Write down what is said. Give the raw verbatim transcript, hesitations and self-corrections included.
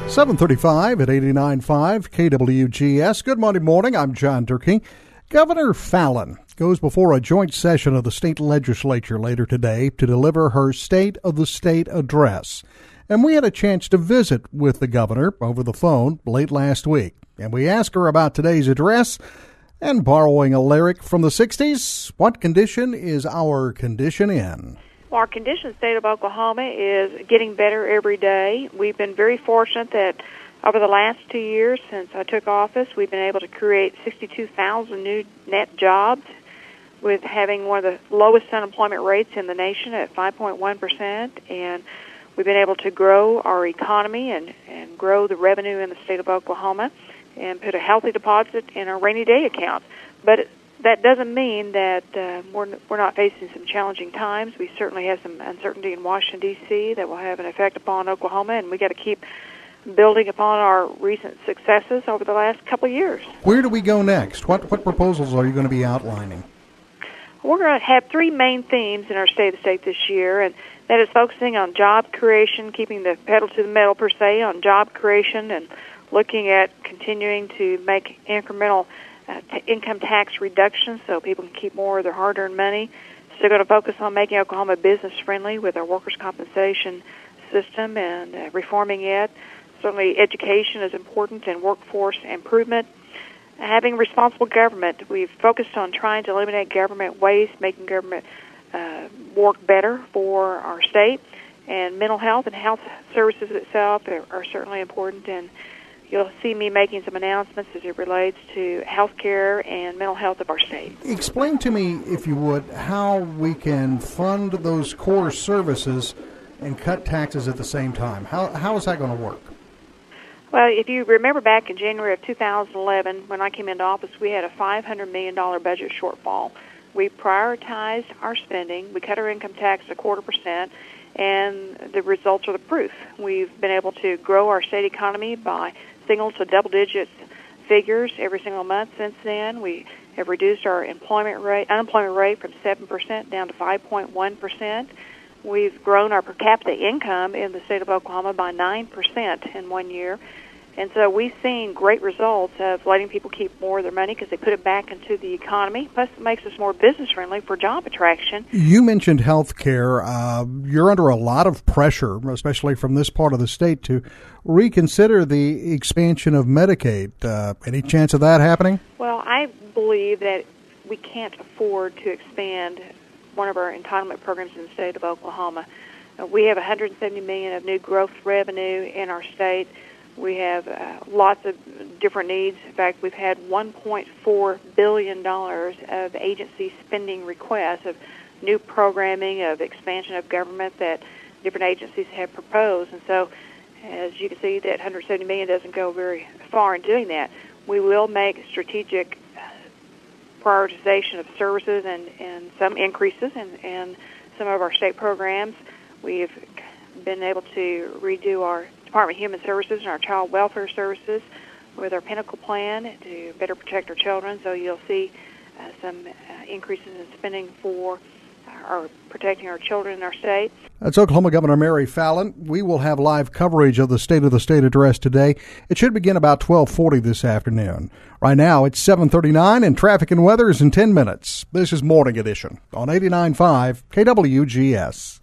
seven thirty-five at eighty-nine point five K W G S. Good Monday morning. I'm John Durkee. Governor Fallin goes before a joint session of the state legislature later today to deliver her State of the State address. And we had a chance to visit with the governor over the phone late last week. And we asked her about today's address and, borrowing a lyric from the sixties, what condition is our condition in? Well, our condition in the state of Oklahoma is getting better every day. We've been very fortunate that over the last two years since I took office, we've been able to create sixty-two thousand new net jobs with having one of the lowest unemployment rates in the nation at five point one percent. And we've been able to grow our economy and, and grow the revenue in the state of Oklahoma and put a healthy deposit in our rainy day account. But that doesn't mean that uh, we're, we're not facing some challenging times. We certainly have some uncertainty in Washington, D C that will have an effect upon Oklahoma, and we got to keep building upon our recent successes over the last couple of years. Where do we go next? What what proposals are you going to be outlining? We're going to have three main themes in our State of the State this year, and that is focusing on job creation, keeping the pedal to the metal, per se, on job creation, and looking at continuing to make incremental uh, t- income tax reductions so people can keep more of their hard-earned money. Still going to focus on making Oklahoma business-friendly with our workers' compensation system and uh, reforming it. Certainly education is important and workforce improvement. Having responsible government, we've focused on trying to eliminate government waste, making government uh, work better for our state. And mental health and health services itself are, are certainly important. And you'll see me making some announcements as it relates to health care and mental health of our state. Explain to me, if you would, how we can fund those core services and cut taxes at the same time. How How is that going to work? Well, if you remember back in January of two thousand eleven, when I came into office, we had a five hundred million dollars budget shortfall. We prioritized our spending. We cut our income tax a quarter percent, and the results are the proof. We've been able to grow our state economy by single to double-digit figures every single month since then. We have reduced our employment rate, unemployment rate from seven percent down to five point one percent. We've grown our per capita income in the state of Oklahoma by nine percent in one year. And so we've seen great results of letting people keep more of their money because they put it back into the economy. Plus, it makes us more business-friendly for job attraction. You mentioned health care. Uh, you're under a lot of pressure, especially from this part of the state, to reconsider the expansion of Medicaid. Uh, any chance of that happening? Well, I believe that we can't afford to expand one of our entitlement programs in the state of Oklahoma. Uh, we have one hundred seventy million dollars of new growth revenue in our state. We have uh, lots of different needs. In fact, we've had one point four billion dollars of agency spending requests of new programming, of expansion of government that different agencies have proposed. And so, as you can see, that one hundred seventy million dollars doesn't go very far in doing that. We will make strategic prioritization of services and, and some increases in, in some of our state programs. We've been able to redo our Department of Human Services and our Child Welfare Services with our Pinnacle Plan to better protect our children. So you'll see uh, some uh, increases in spending for our protecting our children in our state. That's Oklahoma Governor Mary Fallin. We will have live coverage of the State of the State address today. It should begin about twelve forty this afternoon. Right now, it's seven thirty-nine, and traffic and weather is in ten minutes. This is Morning Edition on eighty-nine point five K W G S.